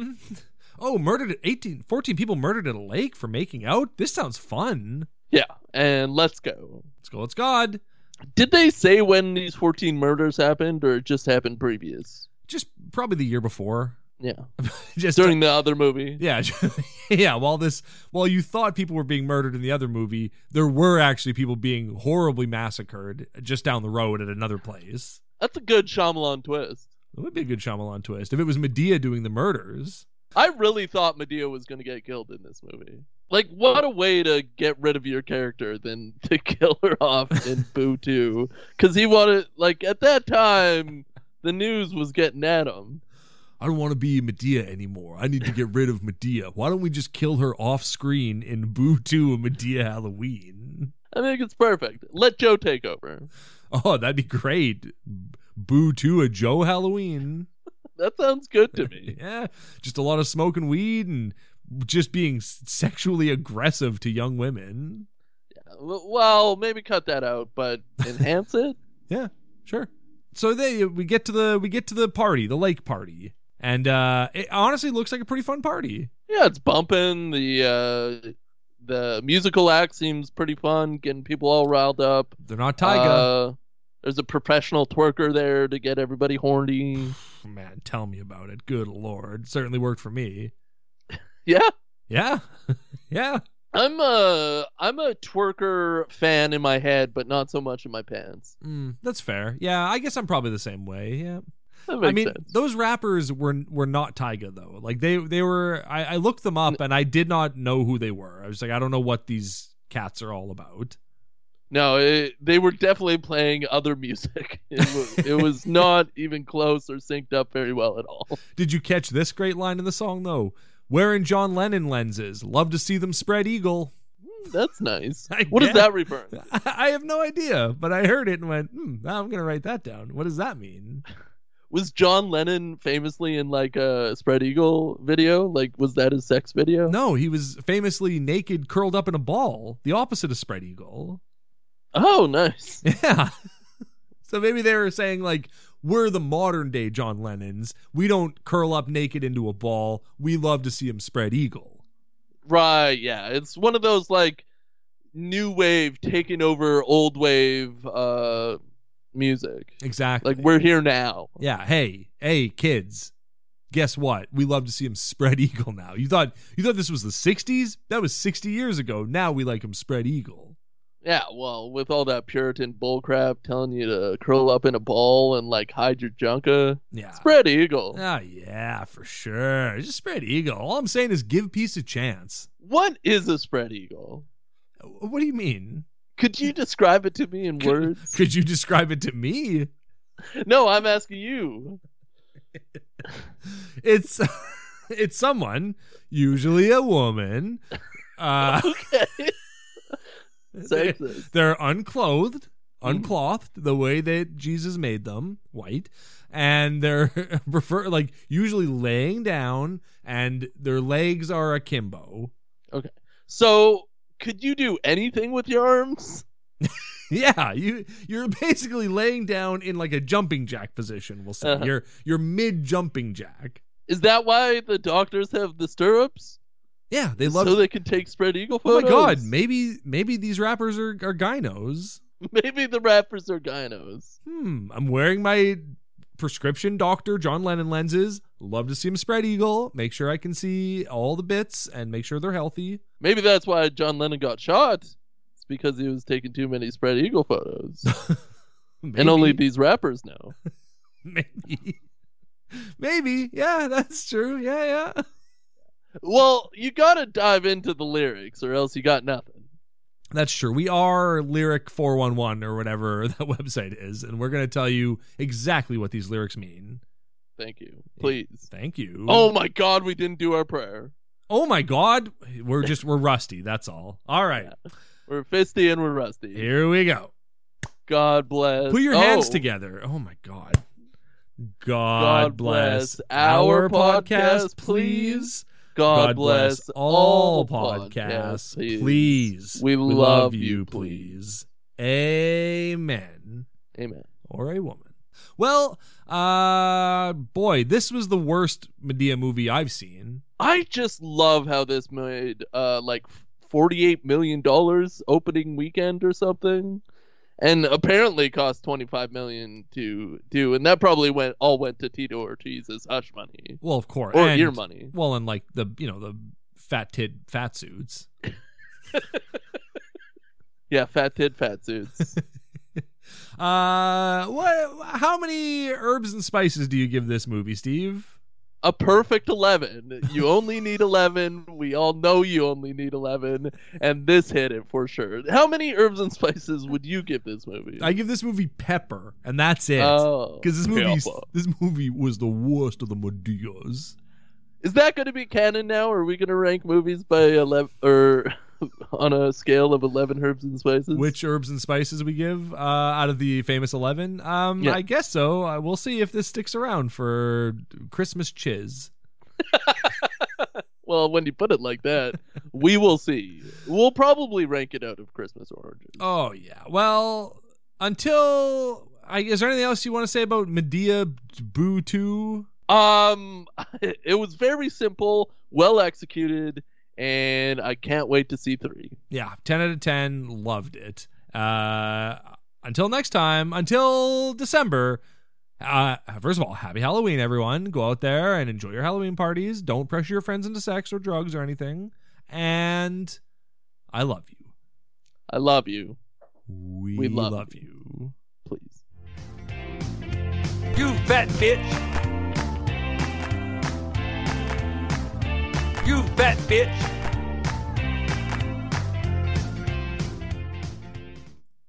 Oh, murdered at eighteen, fourteen people murdered at a lake for making out? This sounds fun. Yeah, and let's go. Let's go, let's God. Did they say when these fourteen murders happened or it just happened previous? Just probably the year before. Yeah. Just During the other movie? Yeah, yeah. While this, while you thought people were being murdered in the other movie, there were actually people being horribly massacred just down the road at another place. That's a good Shyamalan twist. It would be a good Shyamalan twist if it was Medea doing the murders. I really thought Medea was going to get killed in this movie. Like, what a way to get rid of your character than to kill her off in Boo two. Because he wanted, like, at that time, the news was getting at him. I don't want to be Medea anymore. I need to get rid of Medea. Why don't we just kill her off screen in Boo two and Medea Halloween? I think it's perfect. Let Joe take over. Oh, that'd be great. Boo two a Joe Halloween. That sounds good to me. Yeah, just a lot of smoking weed and just being sexually aggressive to young women. Yeah, well, maybe cut that out, but enhance it. Yeah, sure. So they we get to the we get to the party, the lake party, and uh, it honestly looks like a pretty fun party. Yeah, it's bumping. The uh, the musical act seems pretty fun, getting people all riled up. They're not Tyga. Uh, there's a professional twerker there to get everybody horny. Man, tell me about it. Good Lord, certainly worked for me. Yeah. Yeah, yeah. I'm a I'm a twerker fan in my head, but not so much in my pants. Mm, that's fair. Yeah, I guess I'm probably the same way. Yeah. That makes I mean, sense. those rappers were were not Tyga though. Like they they were. I, I looked them up and I did not know who they were. I was like, I don't know what these cats are all about. No, it, they were definitely playing other music. It was, it was not even close or synced up very well at all. Did you catch this great line in the song though? Wearing John Lennon lenses. Love to see them spread eagle. That's nice. I What does guess. that refer? I have no idea, but I heard it and went, hmm, I'm going to write that down. What does that mean? Was John Lennon famously in like a Spread Eagle video? Like, was that his sex video? No, he was famously naked, curled up in a ball. The opposite of spread eagle. Oh, nice. Yeah. So maybe they were saying, like, we're the modern day John Lennons. We don't curl up naked into a ball. We love to see him spread eagle. Right, yeah. It's one of those, like, new wave taking over old wave uh, music. Exactly. Like, we're here now. Yeah. Hey, hey, kids. Guess what? We love to see him spread eagle now. You thought you thought this was the sixties? That was sixty years ago. Now we like him spread eagle. Yeah, well, with all that Puritan bullcrap telling you to curl up in a ball and, like, hide your junka. Yeah. Spread Eagle. Oh, yeah, for sure. Just spread eagle. All I'm saying is give peace a chance. What is a Spread Eagle? What do you mean? Could you describe it to me in words? Could you describe it to me? No, I'm asking you. It's it's someone, usually a woman. Uh, Okay. they, Sexist. they're unclothed, unclothed, the way that Jesus made them, white, and they're prefer like usually laying down, and their legs are akimbo. Okay. So, could you do anything with your arms? Yeah, you you're basically laying down in like a jumping jack position. We'll say Uh-huh. you're you're mid jumping jack. Is that why the doctors have the stirrups? Yeah, they love. So they can take spread eagle Oh my photos? god, maybe maybe these rappers are are gynos. Maybe the rappers are gynos. Hmm, I'm wearing my prescription Doctor John Lennon lenses. Love to see him spread eagle. Make sure I can see all the bits and make sure they're healthy. Maybe that's why John Lennon got shot. It's because he was taking too many spread eagle photos. Maybe, And only these rappers know. maybe, maybe. Yeah, that's true. Yeah, yeah. Well, you gotta dive into the lyrics or else you got nothing. That's true. We are Lyric four one one or whatever that website is, and we're going to tell you exactly what these lyrics mean. Thank you. Please. Thank you. Oh my god, we didn't do our prayer. Oh my god. We're just we're rusty, that's all. All right. Yeah. We're fisty and we're rusty. Here we go. God bless. Put your hands Oh, together. Oh my god. God, God bless, bless our our podcast, podcast, please. God, bless all podcasts, podcasts, please. We love you, please. Amen. Amen. Or a woman. Well, uh, boy, this was the worst Medea movie I've seen. I just love how this made uh like forty-eight million dollars opening weekend or something, and apparently cost twenty-five million dollars to do, and that probably went all went to Tito Ortiz's hush money Well, of course. or and, ear money. Well, and like the, you know, the fat tit fat suits. Yeah, fat tit fat suits. Uh, what? How many herbs and spices do you give this movie, Steve? A perfect eleven. You only need eleven. We all know you only need eleven, and this hit it for sure. How many herbs and spices would you give this movie? I give this movie pepper, and that's it. Oh, Because this movie, pepper. this movie was the worst of the Medeas. Is that going to be canon now? Or are we going to rank movies by eleven or on a scale of eleven herbs and spices? Which herbs and spices we give uh, out of the famous eleven? Um, Yeah. I guess so. Uh, we'll see if this sticks around for Christmas chiz. Well, when you put it like that, we will see. We'll probably rank it out of Christmas oranges. Oh yeah. Well, until I is there anything else you want to say about Medea Boo two? Um, it was very simple, well executed, and I can't wait to see three. Yeah, ten out of ten. Loved it. Uh, until next time, until December. Uh, first of all, happy Halloween, everyone. Go out there and enjoy your Halloween parties. Don't pressure your friends into sex or drugs or anything. And I love you. I love you. We, We love love you. Please. You fat bitch. You fat bitch.